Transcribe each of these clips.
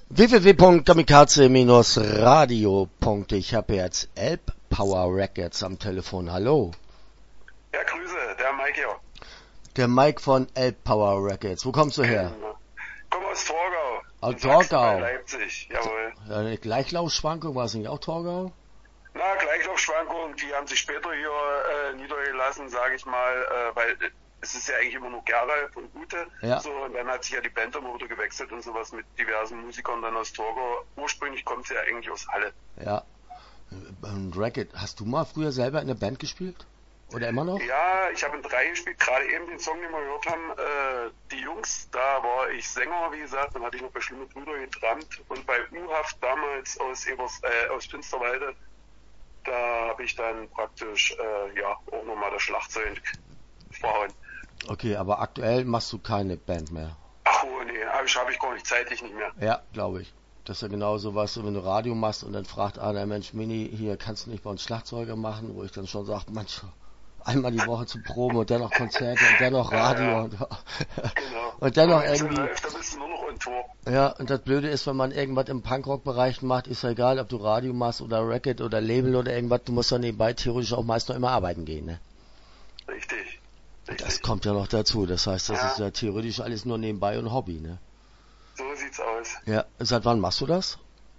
www.kamikaze-radio. Ich habe jetzt Elb Power Records am Telefon. Hallo. Ja, Grüße, der Mike hier. Der Mike von Elb Power Records. Wo kommst du her? Komm aus Torgau. Aus Torgau. Bei Leipzig, jawohl. Eine Gleichlaufschwankung, war es nicht auch Torgau? Na, Gleichlaufschwankungen, die haben sich später hier niedergelassen, sage ich mal, weil es ist ja eigentlich immer nur Gerald und Ute. Ja. So, und dann hat sich ja die Band immer wieder gewechselt und sowas mit diversen Musikern dann aus Torgau. Ursprünglich kommt sie ja eigentlich aus Halle. Ja. Und Racket, hast du mal früher selber in der Band gespielt? Oder immer noch? Ja, ich habe in 3 gespielt, gerade eben den Song, den wir gehört haben, die Jungs, da war ich Sänger, wie gesagt, dann hatte ich noch bei Schlimme Brüder getrampt und bei U-Haft damals aus Finsterwalde, da habe ich dann praktisch auch nochmal das Schlagzeug verhauen. Okay, aber aktuell machst du keine Band mehr? Ach oh, nee, habe ich gar nicht, zeitlich nicht mehr. Ja, glaube ich. Das ist ja genauso was, wenn du Radio machst und dann fragt einer, Mensch, Mini, hier kannst du nicht bei uns Schlagzeuger machen, wo ich dann schon sage, Mensch, einmal die Woche zu proben und dann noch Konzerte und dann noch Radio Ja. und, Genau. und dann noch wenn es irgendwie. läuft, dann bist du nur noch on Tour. Ja, und das Blöde ist, wenn man irgendwas im Punkrock-Bereich macht, ist ja egal, ob du Radio machst oder Racket oder Label oder irgendwas, du musst ja nebenbei theoretisch auch meist noch immer arbeiten gehen, ne? Richtig. Das kommt ja noch dazu, das heißt, das ist ja theoretisch alles nur nebenbei und Hobby, ne? So sieht's aus. Ja, seit wann machst du das?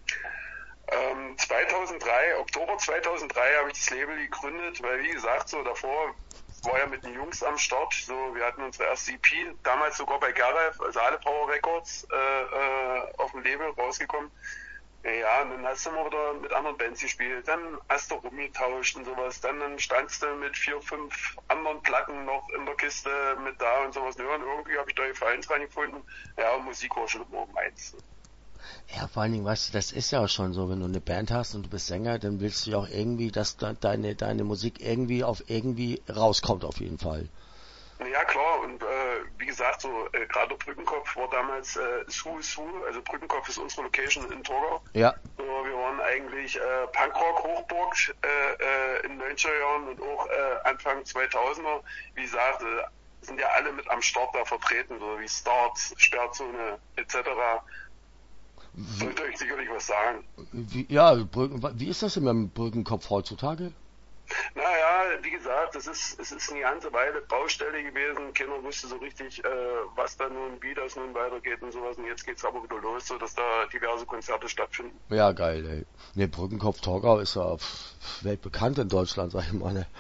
2003, Oktober 2003 habe ich das Label gegründet, weil wie gesagt, so davor war ja mit den Jungs am Start, so wir hatten unsere erste EP, damals sogar bei Gareth, also alle Power Records, auf dem Label rausgekommen. Ja, und dann hast du immer wieder mit anderen Bands gespielt, dann hast du rumgetauscht und sowas, dann standst du mit 4, 5 anderen Platten noch in der Kiste mit da und sowas. Ja, und irgendwie habe ich da Gefallen dran gefunden. Ja, und Musik war schon immer meins. Ja, vor allen Dingen, weißt du, das ist ja auch schon so, wenn du eine Band hast und du bist Sänger, dann willst du ja auch irgendwie, dass deine Musik irgendwie rauskommt auf jeden Fall. Ja klar, und wie gesagt, so gerade der Brückenkopf war damals Su, also Brückenkopf ist unsere Location in Torgau. Ja. So, wir waren eigentlich Punkrock Hochburg in den 90er Jahren und auch Anfang 2000er. Wie gesagt, sind ja alle mit am Start da vertreten, so wie Start, Sperrzone etc. Sollte euch sicherlich was sagen. Wie ist das denn mit dem Brückenkopf heutzutage? Naja, wie gesagt, es ist eine ganze Weile Baustelle gewesen. Keiner wusste so richtig, was da nun, wie das nun weitergeht und sowas. Und jetzt geht's aber wieder los, so dass da diverse Konzerte stattfinden. Ja, geil, ey. Ne, Brückenkopf Torgau ist ja weltbekannt in Deutschland, sag ich mal. Ne?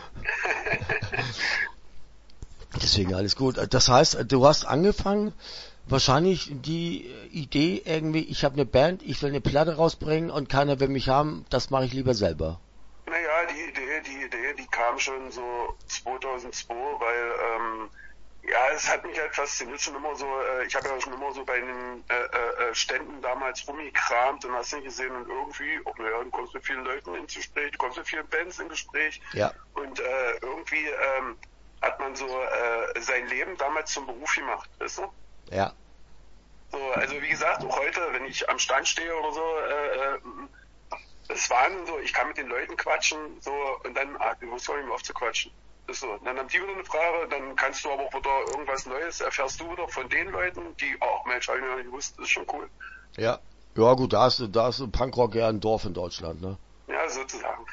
Deswegen alles gut. Das heißt, du hast angefangen, wahrscheinlich die Idee irgendwie, ich habe eine Band, ich will eine Platte rausbringen und keiner will mich haben, das mache ich lieber selber. Naja, die Idee, die kam schon so 2002, weil es hat mich halt fasziniert schon immer so, ich habe ja schon immer so bei den Ständen damals rumgekramt und hast nicht gesehen und irgendwie, du kommst mit vielen Leuten ins Gespräch, du kommst mit vielen Bands ins Gespräch und irgendwie hat man so sein Leben damals zum Beruf gemacht, weißt du? Ja. So, also wie gesagt, auch heute, wenn ich am Stand stehe oder so, es war so, ich kann mit den Leuten quatschen, so, und dann, du musst gar nicht mehr aufzuquatschen. Das ist so. Und dann haben die wieder eine Frage, dann kannst du aber auch wieder irgendwas Neues, erfährst du wieder von den Leuten, die, Mensch, hab ich mir nicht gewusst, das ist schon cool. Ja. Ja gut, da ist Punkrock ja ein Dorf in Deutschland, ne? Ja, sozusagen.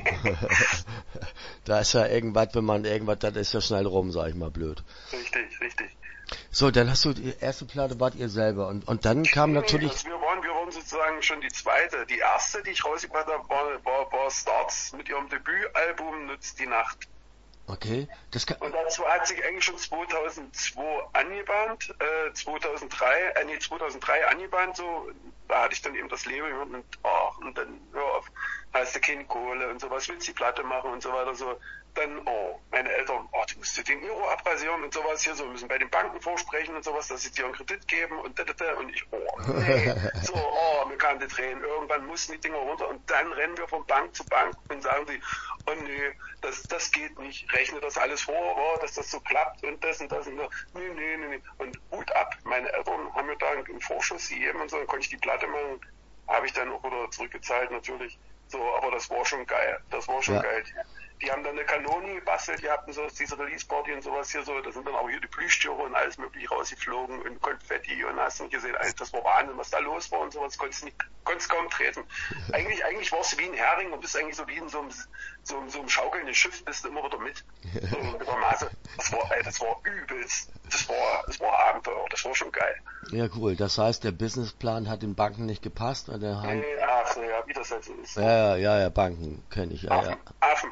Da ist ja irgendwas, das ist ja schnell rum, sag ich mal blöd. Richtig. So, dann hast du die erste Platte wart ihr selber und dann kam natürlich... Wir waren sozusagen schon die zweite. Die erste, die ich rausgebracht habe, war Starts mit ihrem Debütalbum Nützt die Nacht. Okay. Und dazu hat sich eigentlich schon 2002 angebahnt, 2003 angebahnt, so, da hatte ich dann eben das Leben und dann, hör auf, hast du keine Kohle und sowas, willst die Platte machen und so weiter, so. Dann, meine Eltern, du musst dir den Euro abrasieren und sowas hier, so, müssen bei den Banken vorsprechen und sowas, dass sie dir einen Kredit geben und und ich, nee, so, mir kamen die Tränen, irgendwann mussten die Dinger runter und dann rennen wir von Bank zu Bank und sagen sie, nee, das geht nicht, rechne das alles vor, dass das so klappt und das und das und das, nee, und Hut ab, meine Eltern haben mir da einen Vorschuss gegeben und so, dann konnte ich die Platte machen, habe ich dann auch wieder zurückgezahlt natürlich, so, aber das war schon geil, geil. die haben dann eine Kanone gebastelt, die hatten so diese Release-Party und sowas hier so, da sind dann auch hier die Plüschtiere und alles mögliche rausgeflogen und Konfetti und hast nicht gesehen, das war Wahnsinn, was da los war und sowas, konntest kaum treten. Eigentlich warst du wie ein Hering und bist eigentlich so wie in so einem schaukelnden Schiff, bist du immer wieder mit. So mit der Nase. Das war übelst. Das war Abenteuer, das war schon geil. Ja, cool. Das heißt, der Businessplan hat den Banken nicht gepasst? Oder haben... Ach, ja, wie das halt so ist. Ja, Banken kenne ich. Ja, Affen.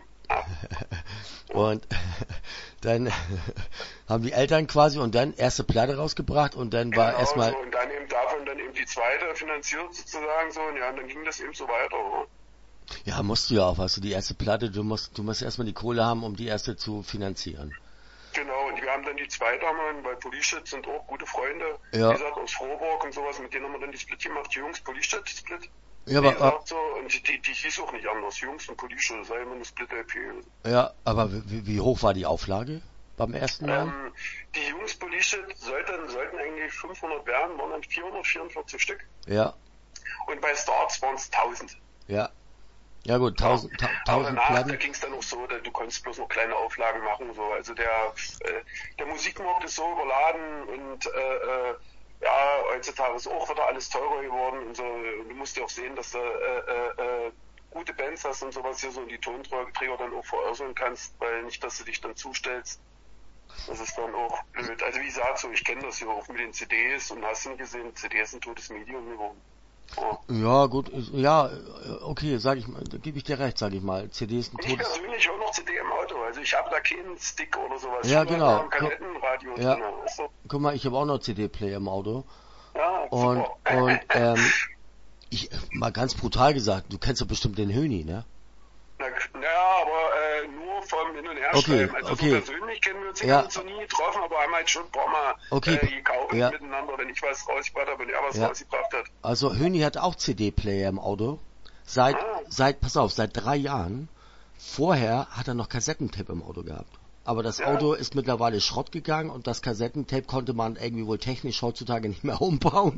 Und dann haben die Eltern quasi und dann erste Platte rausgebracht und dann war erstmal... So, und dann eben davon dann eben die zweite finanziert sozusagen so und ja, und dann ging das eben so weiter. Oder? Ja, musst du ja auch, weißt du, die erste Platte, du musst erstmal die Kohle haben, um die erste zu finanzieren. Genau, und wir haben dann die zweite, weil Police sind auch gute Freunde, ja. Wie gesagt, aus Frohburg und sowas, mit denen haben wir dann die Split gemacht, die Jungs Police Split. Ja, aber gesagt, so, und die hieß auch nicht anders, Jungs und Police, das sei immer eine Split-LP. Ja, aber wie hoch war die Auflage beim ersten Mal? Die Jungs Police sollten eigentlich 500 werden, waren dann 444 Stück. Ja. Und bei Starts waren es 1000. Ja. Ja gut, 1000 aber danach, Platten. Da ging es dann auch so, du konntest bloß noch kleine Auflagen machen, so. Also der Musikmarkt ist so überladen und ja, heutzutage ist auch wieder alles teurer geworden und so. Und du musst ja auch sehen, dass du gute Bands hast und sowas hier so und die Tonträger dann auch veräußern kannst, weil nicht, dass du dich dann zustellst. Das ist dann auch blöd. Also wie gesagt, so, ich kenne das ja auch mit den CDs und hast du nicht gesehen, CDs sind ein totes Medium geworden. Oh. Ja, gut, ja, okay, sag ich mal, da gebe ich dir recht, sag ich mal. CDs ein totes... Ich persönlich höre noch CD im Auto, also ich habe da keinen Stick oder sowas. Ja, genau. Ein Kassettenradio ja. drin. So. Guck mal, ich habe auch noch CD-Player im Auto. Ja, und ich, mal ganz brutal gesagt, du kennst doch bestimmt den Höni, ne? Ja, aber nur vom Hin- und Herschreiben. Okay, also okay. So persönlich kennen wir uns ja so nie getroffen, aber haben halt schon ein paar Mal gekauft miteinander, wenn ich was rausgebracht habe und er was rausgebracht hat. Also Höni hat auch CD-Player im Auto. Pass auf, seit 3 Jahren. Vorher hat er noch Kassettentape im Auto gehabt. Aber das Auto ist mittlerweile Schrott gegangen und das Kassettentape konnte man irgendwie wohl technisch heutzutage nicht mehr umbauen.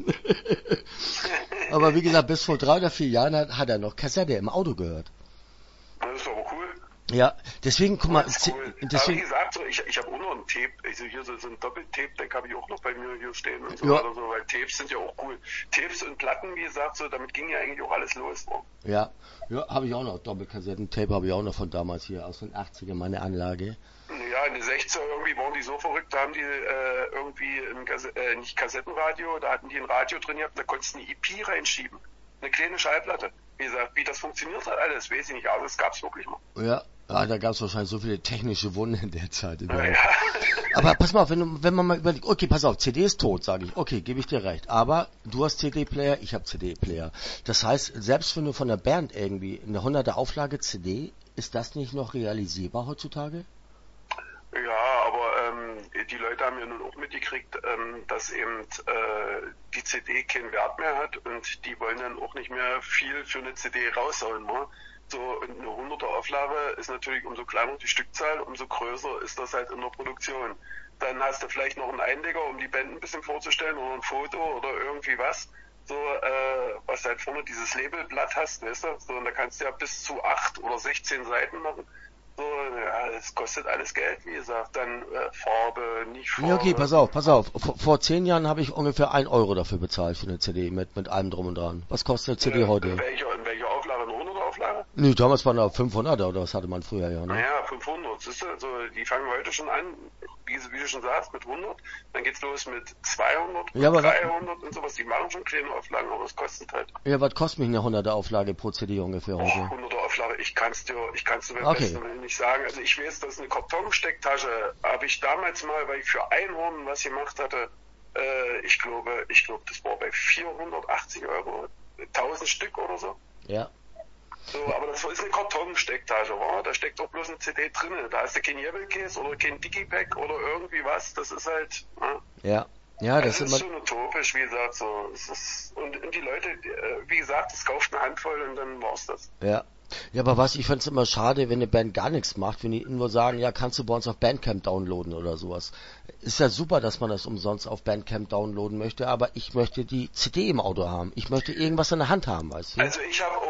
Aber wie gesagt, bis vor 3 oder 4 Jahren hat er noch Kassette im Auto gehört. Das ist aber cool. Ja, deswegen, guck mal. Cool. Deswegen, aber wie gesagt, so, ich habe auch noch ein Tape, also hier so ein Doppeltape-Deck habe ich auch noch bei mir hier stehen und so weiter, so, weil Tapes sind ja auch cool. Tapes und Platten, wie gesagt, so, damit ging ja eigentlich auch alles los. So. Ja, habe ich auch noch, Doppelkassetten-Tape habe ich auch noch von damals hier, aus den 80ern, meine Anlage. Ja, in den 60er irgendwie waren die so verrückt, da haben die irgendwie nicht Kassettenradio, da hatten die ein Radio drin gehabt, da konntest du eine EP reinschieben. Eine kleine Schallplatte. Wie gesagt, wie das funktioniert hat alles, weiß ich nicht, aber das gab's wirklich mal. Ja, da gab's wahrscheinlich so viele technische Wunder in der Zeit. Ja. Aber pass mal auf, wenn man mal überlegt, okay, pass auf, CD ist tot, sage ich, okay, gebe ich dir recht, aber du hast CD-Player, ich habe CD-Player. Das heißt, selbst wenn du von der Band irgendwie eine 100er Auflage CD, ist das nicht noch realisierbar heutzutage? Ja, aber die Leute haben ja nun auch mitgekriegt, dass eben die CD keinen Wert mehr hat und die wollen dann auch nicht mehr viel für eine CD raushauen. Ne? So, und eine 100er Auflage ist natürlich, umso kleiner die Stückzahl, umso größer ist das halt in der Produktion. Dann hast du vielleicht noch einen Einleger, um die Band ein bisschen vorzustellen oder ein Foto oder irgendwie was. So, was halt vorne dieses Labelblatt hast, weißt du? So, und da kannst du ja bis zu 8 oder 16 Seiten machen. So, ja, das kostet alles Geld, wie gesagt, dann Farbe, nicht Farbe. Ja, okay, pass auf. Vor 10 Jahren habe ich ungefähr 1 Euro dafür bezahlt für eine CD mit allem drum und dran. Was kostet eine CD heute? In welcher Auflage? Eine 100er Auflage? Nee, damals waren da 500er oder was hatte man früher, ja, ne? Naja, 500, siehst du, also die fangen heute schon an, wie du schon sagst, mit 100, dann geht's los mit 200, mit 300 und sowas, die machen schon kleine Auflagen, aber es kostet halt. Ja, was kostet mich eine 100er Auflage pro CD ungefähr heute? 100er Auflage, ich kann's dir beim besten Willen nicht sagen, also ich weiß, dass eine Kartonstecktasche habe ich damals mal, weil ich für Einhorn was gemacht hatte, ich glaube, das war bei 480 Euro, 1000 Stück oder so. Ja. So, aber das ist eine Kartonstecktasche, wa? Da steckt auch bloß eine CD drin. Da hast du kein Jebelcase oder kein Digipack oder irgendwie was. Das ist halt. Ja. Ja, das ist schon utopisch, wie gesagt. So, es ist, und die Leute, wie gesagt, es kauft eine Handvoll und dann war's das. Ja. Ja, aber ich find's immer schade, wenn eine Band gar nichts macht, wenn die nur sagen, ja, kannst du bei uns auf Bandcamp downloaden oder sowas. Ist ja super, dass man das umsonst auf Bandcamp downloaden möchte, aber ich möchte die CD im Auto haben. Ich möchte irgendwas in der Hand haben, weißt du? Also ich habe auch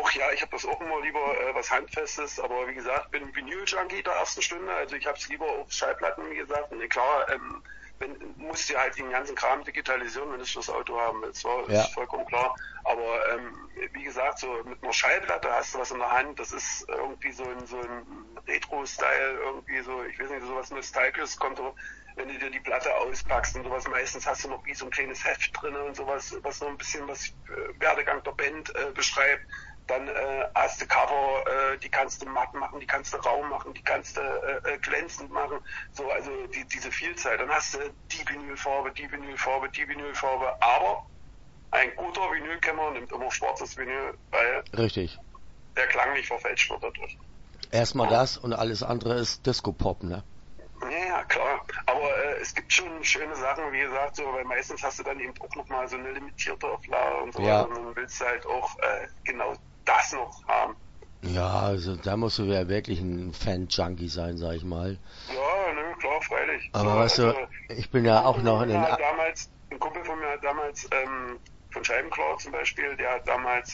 auch, ja, ich habe das auch immer lieber was Handfestes, aber wie gesagt, bin Vinyl-Junkie der ersten Stunde, also ich habe es lieber auf Schallplatten, wie gesagt. Und klar, musst du halt den ganzen Kram digitalisieren, wenn du das Auto haben willst, Ja, ist vollkommen klar. Aber wie gesagt, so mit einer Schallplatte hast du was in der Hand, das ist irgendwie so ein Retro-Style, irgendwie so, ich weiß nicht, so was Nostalgisches kommt, wenn du dir die Platte auspackst und sowas, meistens hast du noch wie so ein kleines Heft drin und sowas, was noch ein bisschen was Werdegang der Band beschreibt. Dann hast du Cover, die kannst du matt machen, die kannst du rau machen, die kannst du glänzend machen. So, also diese Vielzahl. Dann hast du die Vinylfarbe, die Vinylfarbe, die Vinylfarbe. Aber ein guter Vinylkenner nimmt immer schwarzes Vinyl, weil richtig. der Klang nicht verfälscht wird dadurch. Erstmal das und alles andere ist Disco-Pop, ne? Ja, klar. Aber es gibt schon schöne Sachen, wie gesagt, so, weil meistens hast du dann eben auch nochmal so eine limitierte Auflage und so Ja. weiter. Und dann willst du halt auch genau das noch haben. Ja, also da musst du ja wirklich ein Fan-Junkie sein, sag ich mal. Ja, ne, klar, freilich. Aber so, weißt du, ich bin ja auch noch in den... Ein Kumpel von mir hat damals, von Scheibenklau zum Beispiel, der hat damals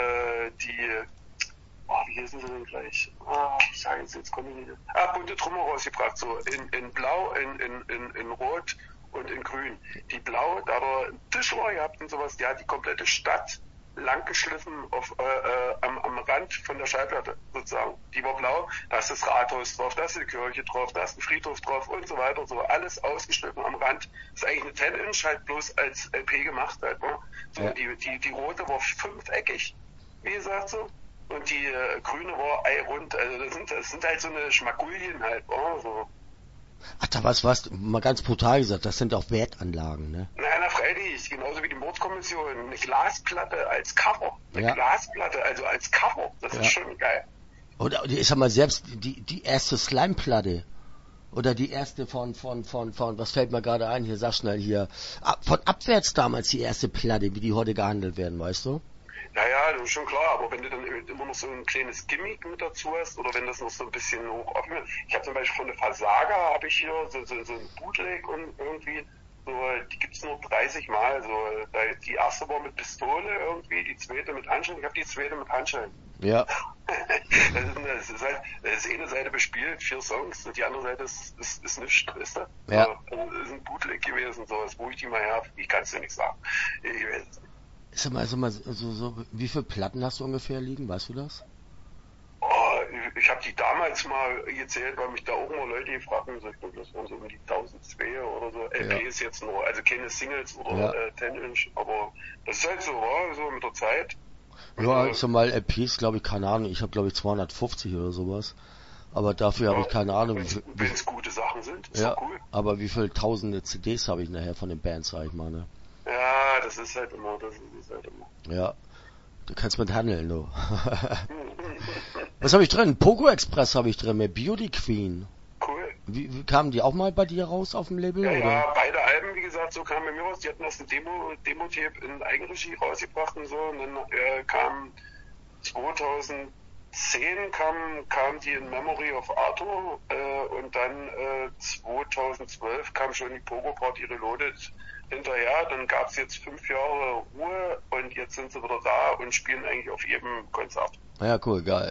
wie hießen sie denn gleich? Ich sage jetzt komme ich nicht. Bunte Trümmer rausgebracht, so in Blau, in Rot und in Grün. Die Blau, da hat er einen Tischler gehabt und sowas, der hat die komplette Stadt lang geschliffen am Rand von der Schallplatte sozusagen. Die war blau, da ist das Rathaus drauf, da ist die Kirche drauf, da ist ein Friedhof drauf und so weiter. So alles ausgeschliffen am Rand. Das ist eigentlich eine 10-Inch halt bloß als LP gemacht halt. Ne? So, ja. Die rote war fünfeckig, wie gesagt so. Und die grüne war eirund. Also das sind halt so eine Schmagullien halt. So. Ach, da was, mal ganz brutal gesagt, das sind auch Wertanlagen, ne? Na, freilich, genauso wie die Mordkommission. Eine Glasplatte als Cover. Eine Glasplatte, also als Cover. Das ist schon geil. Oder ich sag mal, selbst die erste Slime-Platte. Oder die erste von, was fällt mir gerade ein, hier, sag schnell hier. Von Abwärts damals die erste Platte, wie die heute gehandelt werden, weißt du? Naja, das ist schon klar, aber wenn du dann immer noch so ein kleines Gimmick mit dazu hast, oder wenn das noch so ein bisschen hoch offen ist. Ich habe zum Beispiel von der Versager, habe ich hier so ein Bootleg und irgendwie, so, die gibt's nur 30 Mal, so, die erste war mit Pistole irgendwie, die zweite mit Handschellen, ich habe die zweite mit Handschellen. Ja. Das ist halt, das ist eine Seite bespielt, 4 Songs, und die andere Seite ist nichts, weißt du? Ja. So, also, das ist ein Bootleg gewesen, sowas, wo ich die mal her, ich kann es dir nicht sagen. Ich weiß es nicht. Sag mal, wie viele Platten hast du ungefähr liegen, weißt du das? Ich habe die damals mal gezählt, weil mich da auch mal Leute gefragt haben, ich glaube, das waren so um die 1002 oder so. LPs jetzt nur, also keine Singles oder 10-Inch, aber das ist halt so, so mit der Zeit. Ja, ich sag mal, LPs, glaube ich, keine Ahnung, ich habe glaube ich 250 oder sowas. Aber dafür habe ich keine Ahnung. Wenn es gute Sachen sind, ist doch cool. Aber wie viele tausende CDs habe ich nachher von den Bands, sag ich mal, ne? Ja, das ist halt immer. Ja, du kannst mit handeln, du. Was habe ich drin? Pogo Express habe ich drin, mit Beauty Queen. Cool. Wie kamen die auch mal bei dir raus auf dem Label? Ja, oder? Ja, beide Alben, wie gesagt, so kamen bei mir raus. Die hatten erst ein Demo-Tape in Eigenregie rausgebracht und so. Und dann kam 2010 kam die in Memory of Arthur und dann 2012 kam schon die Pogo Party Reloaded hinterher. Dann gab es jetzt 5 Jahre Ruhe und jetzt sind sie wieder da und spielen eigentlich auf jedem Konzert. Ja, cool, geil.